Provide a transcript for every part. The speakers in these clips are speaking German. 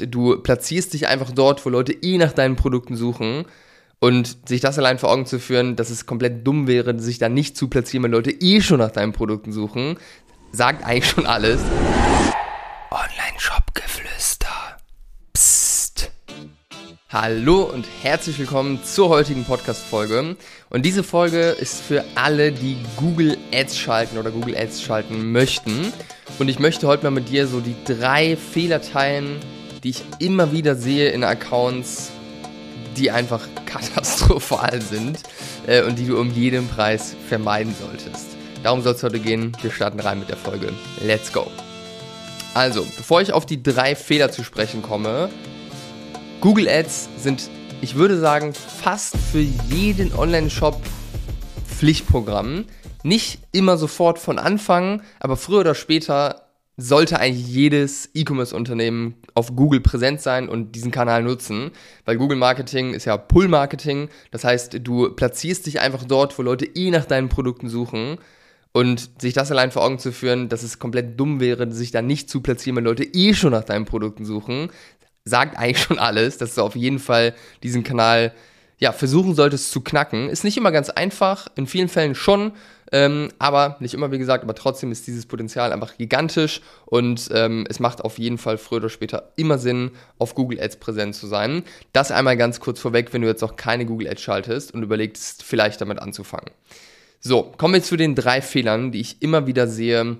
heißt, du platzierst dich einfach dort, wo Leute nach deinen Produkten suchen. Und sich das allein vor Augen zu führen, dass es komplett dumm wäre, sich da nicht zu platzieren, wenn Leute schon nach deinen Produkten suchen, sagt eigentlich schon alles. Online-Shop-Geflüster. Psst. Hallo und herzlich willkommen zur heutigen Podcast-Folge. Und diese Folge ist für alle, die Google Ads schalten oder Google Ads schalten möchten. Und ich möchte heute mal mit dir so die 3 Fehler teilen, die ich immer wieder sehe in Accounts, die einfach katastrophal sind und die du um jeden Preis vermeiden solltest. Darum soll es heute gehen. Wir starten rein mit der Folge. Let's go! Also, bevor ich auf die 3 Fehler zu sprechen komme, Google Ads sind, ich würde sagen, fast für jeden Online-Shop Pflichtprogramm. Nicht immer sofort von Anfang, aber früher oder später sollte eigentlich jedes E-Commerce-Unternehmen auf Google präsent sein und diesen Kanal nutzen, weil Google-Marketing ist ja Pull-Marketing, das heißt, du platzierst dich einfach dort, wo Leute nach deinen Produkten suchen, und sich das allein vor Augen zu führen, dass es komplett dumm wäre, sich da nicht zu platzieren, wenn Leute schon nach deinen Produkten suchen, sagt eigentlich schon alles, dass du auf jeden Fall diesen Kanal versuchen solltest zu knacken. Ist nicht immer ganz einfach, in vielen Fällen schon, aber nicht immer, wie gesagt, aber trotzdem ist dieses Potenzial einfach gigantisch und es macht auf jeden Fall früher oder später immer Sinn, auf Google Ads präsent zu sein. Das einmal ganz kurz vorweg, wenn du jetzt noch keine Google Ads schaltest und überlegst, vielleicht damit anzufangen. So, kommen wir zu den 3 Fehlern, die ich immer wieder sehe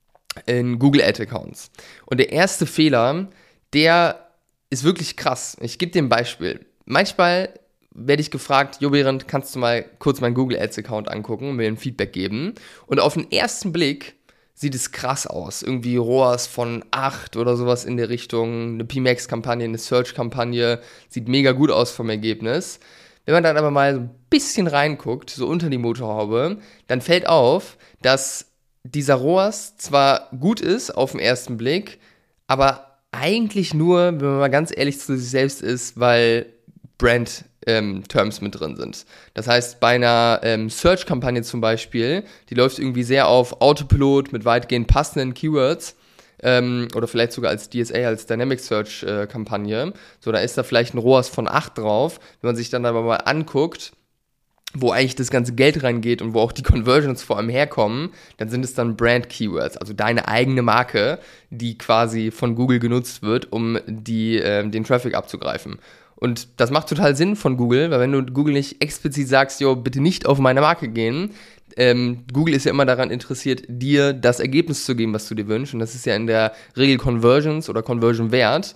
in Google Ads Accounts. Und der erste Fehler, der ist wirklich krass. Ich gebe dir ein Beispiel. Manchmal werde ich gefragt, Jo Behrendt, kannst du mal kurz meinen Google Ads Account angucken und mir ein Feedback geben? Und auf den ersten Blick sieht es krass aus. Irgendwie ROAS von 8 oder sowas in der Richtung, eine PMax-Kampagne, eine Search-Kampagne, sieht mega gut aus vom Ergebnis. Wenn man dann aber mal so ein bisschen reinguckt, so unter die Motorhaube, dann fällt auf, dass dieser ROAS zwar gut ist auf den ersten Blick, aber eigentlich nur, wenn man mal ganz ehrlich zu sich selbst ist, weil Brand-Terms mit drin sind. Das heißt, bei einer Search-Kampagne zum Beispiel, die läuft irgendwie sehr auf Autopilot mit weitgehend passenden Keywords, oder vielleicht sogar als DSA, als Dynamic Search Kampagne. So, da ist da vielleicht ein ROAS von 8 drauf. Wenn man sich dann aber mal anguckt, wo eigentlich das ganze Geld reingeht und wo auch die Conversions vor allem herkommen, dann sind es dann Brand-Keywords, also deine eigene Marke, die quasi von Google genutzt wird, um den Traffic abzugreifen. Und das macht total Sinn von Google, weil wenn du Google nicht explizit sagst, jo, bitte nicht auf meine Marke gehen, Google ist ja immer daran interessiert, dir das Ergebnis zu geben, was du dir wünschst. Und das ist ja in der Regel Conversions oder Conversion-Wert.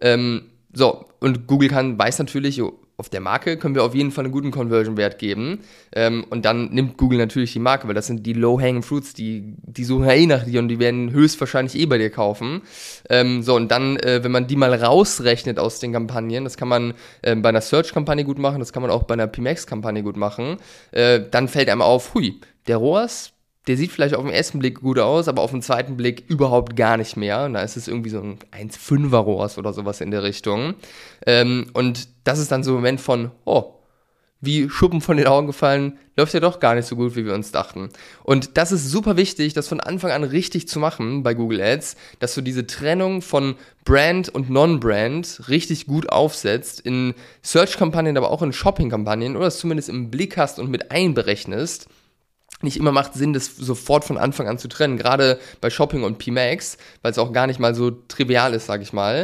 Und Google weiß natürlich, jo, auf der Marke können wir auf jeden Fall einen guten Conversion-Wert geben. Und dann nimmt Google natürlich die Marke, weil das sind die Low-Hanging Fruits, die suchen ja nach dir und die werden höchstwahrscheinlich bei dir kaufen. Und dann, wenn man die mal rausrechnet aus den Kampagnen, das kann man bei einer Search-Kampagne gut machen, das kann man auch bei einer PMax-Kampagne gut machen, dann fällt einem auf, der ROAS, der sieht vielleicht auf den ersten Blick gut aus, aber auf den zweiten Blick überhaupt gar nicht mehr. Und da ist es irgendwie so ein 1,5er ROAS oder sowas in der Richtung. Und das ist dann so ein Moment von, wie Schuppen von den Augen gefallen, läuft ja doch gar nicht so gut, wie wir uns dachten. Und das ist super wichtig, das von Anfang an richtig zu machen bei Google Ads, dass du diese Trennung von Brand und Non-Brand richtig gut aufsetzt, in Search-Kampagnen, aber auch in Shopping-Kampagnen, oder es zumindest im Blick hast und mit einberechnest. Nicht immer macht Sinn, das sofort von Anfang an zu trennen, gerade bei Shopping und PMax, weil es auch gar nicht mal so trivial ist, sag ich mal.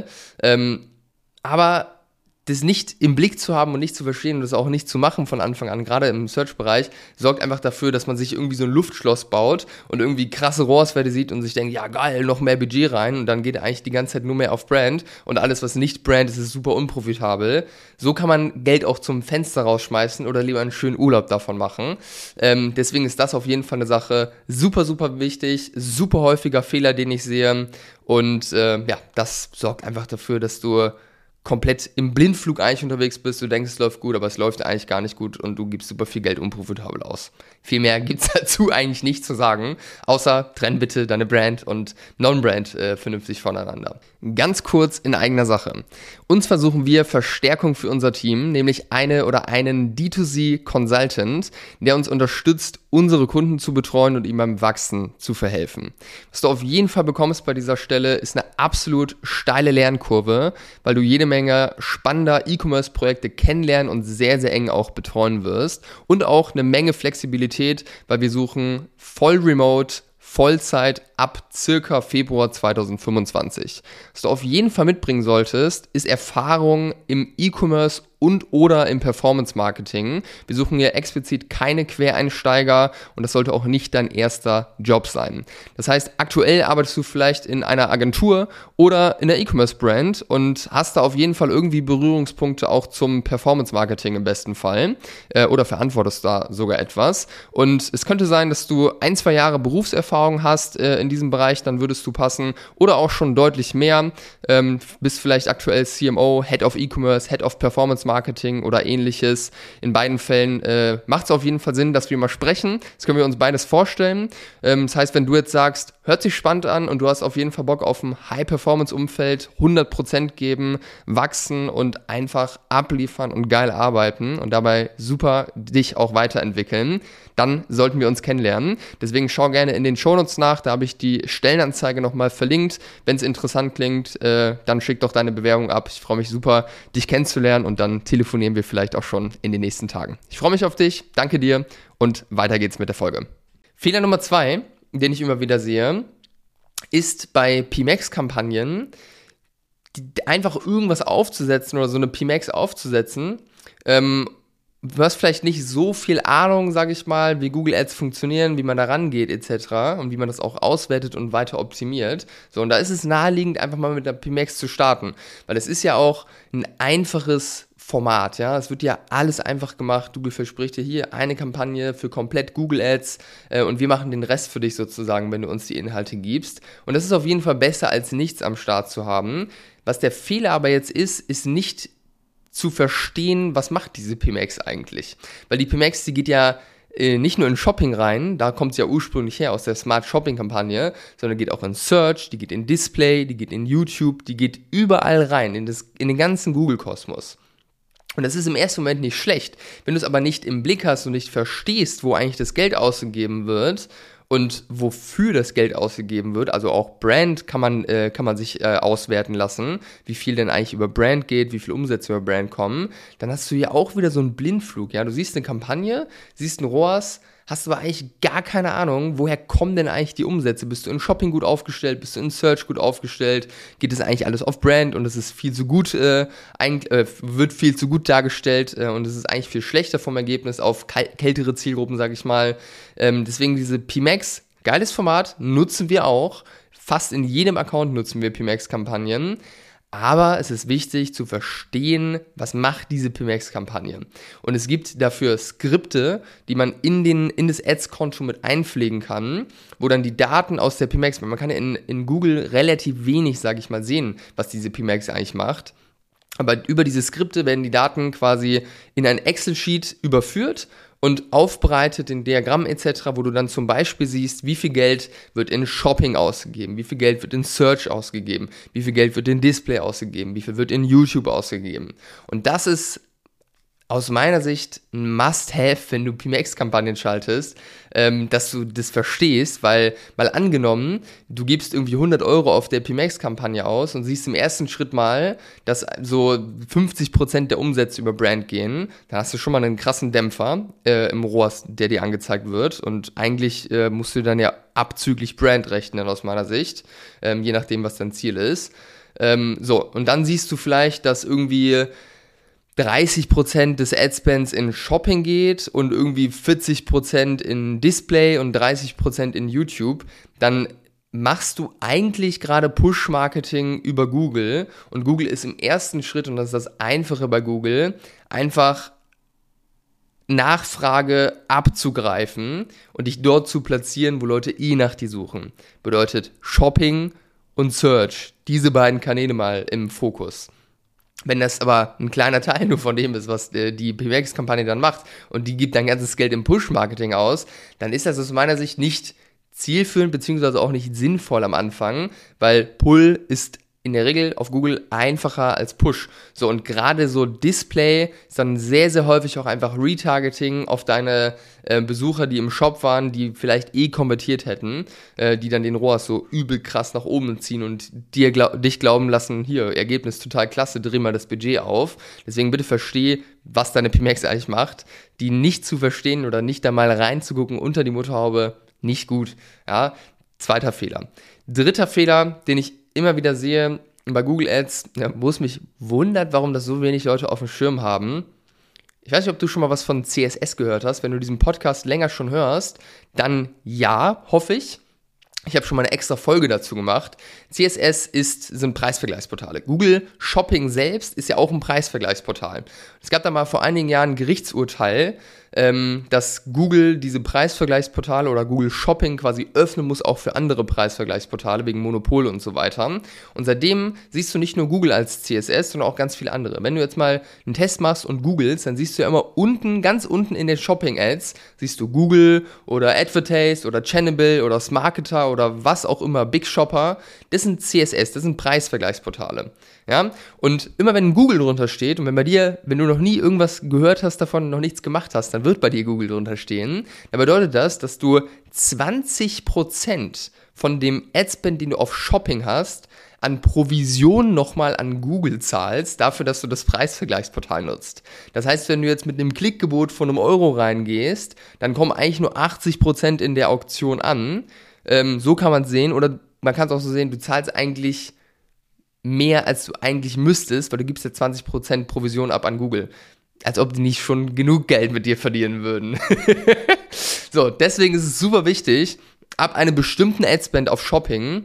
Aber das nicht im Blick zu haben und nicht zu verstehen und das auch nicht zu machen von Anfang an, gerade im Search-Bereich, sorgt einfach dafür, dass man sich irgendwie so ein Luftschloss baut und irgendwie krasse ROAS-Werte sieht und sich denkt, ja geil, noch mehr Budget rein, und dann geht eigentlich die ganze Zeit nur mehr auf Brand und alles, was nicht Brand ist, ist super unprofitabel. So kann man Geld auch zum Fenster rausschmeißen oder lieber einen schönen Urlaub davon machen. Deswegen ist das auf jeden Fall eine Sache, super, super wichtig, super häufiger Fehler, den ich sehe, und das sorgt einfach dafür, dass du komplett im Blindflug eigentlich unterwegs bist, du denkst, es läuft gut, aber es läuft eigentlich gar nicht gut und du gibst super viel Geld unprofitabel aus. Viel mehr gibt es dazu eigentlich nicht zu sagen, außer trenn bitte deine Brand und Non-Brand vernünftig voneinander. Ganz kurz in eigener Sache. Uns versuchen wir Verstärkung für unser Team, nämlich eine oder einen D2C-Consultant, der uns unterstützt, unsere Kunden zu betreuen und ihm beim Wachsen zu verhelfen. Was du auf jeden Fall bekommst bei dieser Stelle, ist eine absolut steile Lernkurve, weil du jede Menge spannender E-Commerce-Projekte kennenlernen und sehr, sehr eng auch betreuen wirst und auch eine Menge Flexibilität, weil wir suchen voll remote, Vollzeit ab circa Februar 2025. Was du auf jeden Fall mitbringen solltest, ist Erfahrung im E-Commerce und oder im Performance-Marketing. Wir suchen hier explizit keine Quereinsteiger und das sollte auch nicht dein erster Job sein. Das heißt, aktuell arbeitest du vielleicht in einer Agentur oder in der E-Commerce-Brand und hast da auf jeden Fall irgendwie Berührungspunkte auch zum Performance-Marketing im besten Fall oder verantwortest da sogar etwas. Und es könnte sein, dass du 1-2 Jahre Berufserfahrung hast in diesem Bereich, dann würdest du passen oder auch schon deutlich mehr. Bist vielleicht aktuell CMO, Head of E-Commerce, Head of Performance Marketing oder ähnliches. In beiden Fällen macht es auf jeden Fall Sinn, dass wir mal sprechen. Das können wir uns beides vorstellen. Das heißt, wenn du jetzt sagst, hört sich spannend an und du hast auf jeden Fall Bock auf ein High-Performance-Umfeld, 100% geben, wachsen und einfach abliefern und geil arbeiten und dabei super dich auch weiterentwickeln, dann sollten wir uns kennenlernen. Deswegen schau gerne in den Shownotes nach, da habe ich die Stellenanzeige nochmal verlinkt. Wenn es interessant klingt, dann schick doch deine Bewerbung ab. Ich freue mich super, dich kennenzulernen und dann telefonieren wir vielleicht auch schon in den nächsten Tagen. Ich freue mich auf dich, danke dir und weiter geht's mit der Folge. Fehler Nummer 2, den ich immer wieder sehe, ist bei PMax-Kampagnen einfach irgendwas aufzusetzen oder so eine PMax aufzusetzen. Du hast vielleicht nicht so viel Ahnung, sage ich mal, wie Google Ads funktionieren, wie man da rangeht etc. und wie man das auch auswertet und weiter optimiert. So, und da ist es naheliegend, einfach mal mit der PMax zu starten, weil es ist ja auch ein einfaches Format, ja, es wird ja alles einfach gemacht. Google verspricht dir hier eine Kampagne für komplett Google Ads und wir machen den Rest für dich sozusagen, wenn du uns die Inhalte gibst. Und das ist auf jeden Fall besser, als nichts am Start zu haben. Was der Fehler aber jetzt ist nicht zu verstehen, was macht diese PMax eigentlich. Weil die PMax, die geht ja nicht nur in Shopping rein, da kommt es ja ursprünglich her aus der Smart Shopping Kampagne, sondern geht auch in Search, die geht in Display, die geht in YouTube, die geht überall rein, in den ganzen Google-Kosmos. Und das ist im ersten Moment nicht schlecht. Wenn du es aber nicht im Blick hast und nicht verstehst, wo eigentlich das Geld ausgegeben wird und wofür das Geld ausgegeben wird, also auch Brand kann man sich auswerten lassen, wie viel denn eigentlich über Brand geht, wie viel Umsätze über Brand kommen, dann hast du ja auch wieder so einen Blindflug, ja, du siehst eine Kampagne, siehst einen ROAS, hast aber eigentlich gar keine Ahnung, woher kommen denn eigentlich die Umsätze? Bist du in Shopping gut aufgestellt? Bist du in Search gut aufgestellt? Geht es eigentlich alles auf Brand und es ist viel zu gut, wird viel zu gut dargestellt und es ist eigentlich viel schlechter vom Ergebnis auf kältere Zielgruppen, sage ich mal. Deswegen diese PMax, geiles Format, nutzen wir auch. Fast in jedem Account nutzen wir PMax-Kampagnen. Aber es ist wichtig zu verstehen, was macht diese PMax-Kampagne. Und es gibt dafür Skripte, die man in das Ads-Konto mit einpflegen kann, wo dann die Daten aus der PMax, man kann ja in Google relativ wenig, sage ich mal, sehen, was diese PMax eigentlich macht. Aber über diese Skripte werden die Daten quasi in ein Excel-Sheet überführt und aufbereitet in Diagrammen etc., wo du dann zum Beispiel siehst, wie viel Geld wird in Shopping ausgegeben, wie viel Geld wird in Search ausgegeben, wie viel Geld wird in Display ausgegeben, wie viel wird in YouTube ausgegeben. Und das ist aus meiner Sicht ein Must-Have, wenn du PMax-Kampagnen schaltest, dass du das verstehst, weil mal angenommen, du gibst irgendwie 100 Euro auf der PMax-Kampagne aus und siehst im ersten Schritt mal, dass so 50% der Umsätze über Brand gehen, dann hast du schon mal einen krassen Dämpfer im ROAS, der dir angezeigt wird und eigentlich musst du dann ja abzüglich Brand rechnen aus meiner Sicht, je nachdem, was dein Ziel ist. Und dann siehst du vielleicht, dass irgendwie 30% des Adspends in Shopping geht und irgendwie 40% in Display und 30% in YouTube, dann machst du eigentlich gerade Push-Marketing über Google und Google ist im ersten Schritt, und das ist das Einfache bei Google, einfach Nachfrage abzugreifen und dich dort zu platzieren, wo Leute nach dir suchen. Bedeutet Shopping und Search, diese beiden Kanäle mal im Fokus. Wenn das aber ein kleiner Teil nur von dem ist, was die PMX-Kampagne dann macht und die gibt dein ganzes Geld im Push-Marketing aus, dann ist das aus meiner Sicht nicht zielführend beziehungsweise auch nicht sinnvoll am Anfang, weil Pull ist in der Regel auf Google einfacher als Push. So, und gerade so Display ist dann sehr, sehr häufig auch einfach Retargeting auf deine Besucher, die im Shop waren, die vielleicht konvertiert hätten, die dann den ROAS so übel krass nach oben ziehen und dich glauben lassen, hier, Ergebnis total klasse, dreh mal das Budget auf. Deswegen bitte versteh, was deine PMX eigentlich macht. Die nicht zu verstehen oder nicht da mal reinzugucken unter die Motorhaube, nicht gut. Ja, zweiter Fehler. Dritter Fehler, den ich immer wieder sehe bei Google Ads, ja, wo es mich wundert, warum das so wenig Leute auf dem Schirm haben. Ich weiß nicht, ob du schon mal was von CSS gehört hast. Wenn du diesen Podcast länger schon hörst, dann ja, hoffe ich. Ich habe schon mal eine extra Folge dazu gemacht. CSS sind Preisvergleichsportale. Google Shopping selbst ist ja auch ein Preisvergleichsportal. Es gab da mal vor einigen Jahren ein Gerichtsurteil, dass Google diese Preisvergleichsportale oder Google Shopping quasi öffnen muss, auch für andere Preisvergleichsportale, wegen Monopol und so weiter. Und seitdem siehst du nicht nur Google als CSS, sondern auch ganz viele andere. Wenn du jetzt mal einen Test machst und googelst, dann siehst du ja immer unten, ganz unten in den Shopping-Ads, siehst du Google oder Advertise oder Channable oder Smarketer oder was auch immer, Big Shopper. Das sind CSS, das sind Preisvergleichsportale. Ja? Und immer wenn Google drunter steht und wenn du noch nie irgendwas gehört hast davon, noch nichts gemacht hast, dann wird bei dir Google drunter stehen. Dann bedeutet das, dass du 20% von dem Adspend, den du auf Shopping hast, an Provision nochmal an Google zahlst, dafür, dass du das Preisvergleichsportal nutzt. Das heißt, wenn du jetzt mit einem Klickgebot von €1 reingehst, dann kommen eigentlich nur 80% in der Auktion an. So kann man es sehen, oder man kann es auch so sehen, du zahlst eigentlich mehr, als du eigentlich müsstest, weil du gibst ja 20% Provision ab an Google. Als ob die nicht schon genug Geld mit dir verdienen würden. So, deswegen ist es super wichtig, ab einem bestimmten Adspend auf Shopping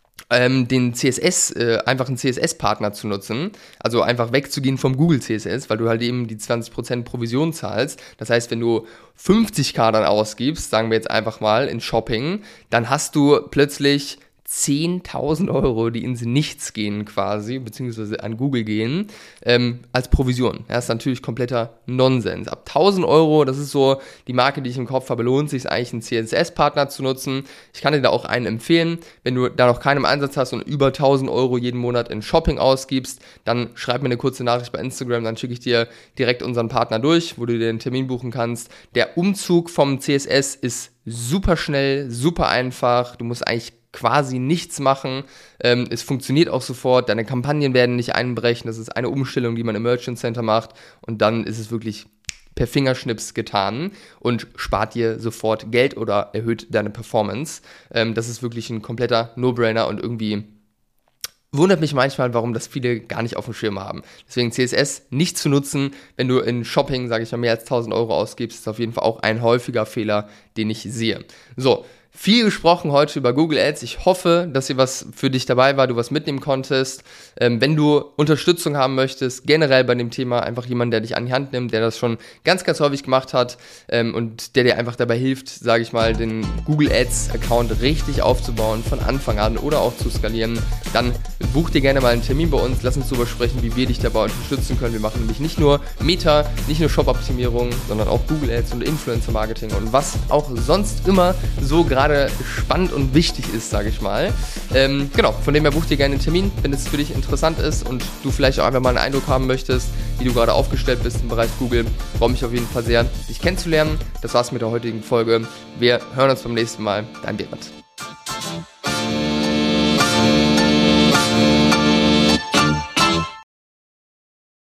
den CSS, einfach einen CSS-Partner zu nutzen, also einfach wegzugehen vom Google CSS, weil du halt eben die 20% Provision zahlst. Das heißt, wenn du 50.000 dann ausgibst, sagen wir jetzt einfach mal in Shopping, dann hast du plötzlich 10.000 Euro, die ins Nichts gehen quasi, beziehungsweise an Google gehen, als Provision. Ja, das ist natürlich kompletter Nonsens. Ab 1.000 Euro, das ist so die Marke, die ich im Kopf habe, lohnt sich eigentlich einen CSS-Partner zu nutzen. Ich kann dir da auch einen empfehlen. Wenn du da noch keinen im Einsatz hast und über 1.000 Euro jeden Monat in Shopping ausgibst, dann schreib mir eine kurze Nachricht bei Instagram, dann schicke ich dir direkt unseren Partner durch, wo du dir einen Termin buchen kannst. Der Umzug vom CSS ist super schnell, super einfach. Du musst eigentlich quasi nichts machen. Es funktioniert auch sofort. Deine Kampagnen werden nicht einbrechen. Das ist eine Umstellung, die man im Merchant Center macht. Und dann ist es wirklich per Fingerschnips getan und spart dir sofort Geld oder erhöht deine Performance. Das ist wirklich ein kompletter No-Brainer und irgendwie wundert mich manchmal, warum das viele gar nicht auf dem Schirm haben. Deswegen CSS nicht zu nutzen, wenn du in Shopping, sage ich mal, mehr als 1.000 Euro ausgibst, ist auf jeden Fall auch ein häufiger Fehler, den ich sehe. So, viel gesprochen heute über Google Ads. Ich hoffe, dass hier was für dich dabei war, du was mitnehmen konntest. Wenn du Unterstützung haben möchtest, generell bei dem Thema, einfach jemand, der dich an die Hand nimmt, der das schon ganz, ganz häufig gemacht hat und der dir einfach dabei hilft, sage ich mal, den Google Ads Account richtig aufzubauen, von Anfang an oder auch zu skalieren, dann buch dir gerne mal einen Termin bei uns. Lass uns darüber sprechen, wie wir dich dabei unterstützen können. Wir machen nämlich nicht nur Meta, nicht nur Shop-Optimierung, sondern auch Google Ads und Influencer-Marketing und was auch sonst immer so gerade spannend und wichtig ist, sage ich mal. Genau, von dem her buch dir gerne einen Termin, wenn es für dich interessant ist und du vielleicht auch einfach mal einen Eindruck haben möchtest, wie du gerade aufgestellt bist im Bereich Google. Freue mich auf jeden Fall sehr, dich kennenzulernen. Das war's mit der heutigen Folge. Wir hören uns beim nächsten Mal. Dein Berat.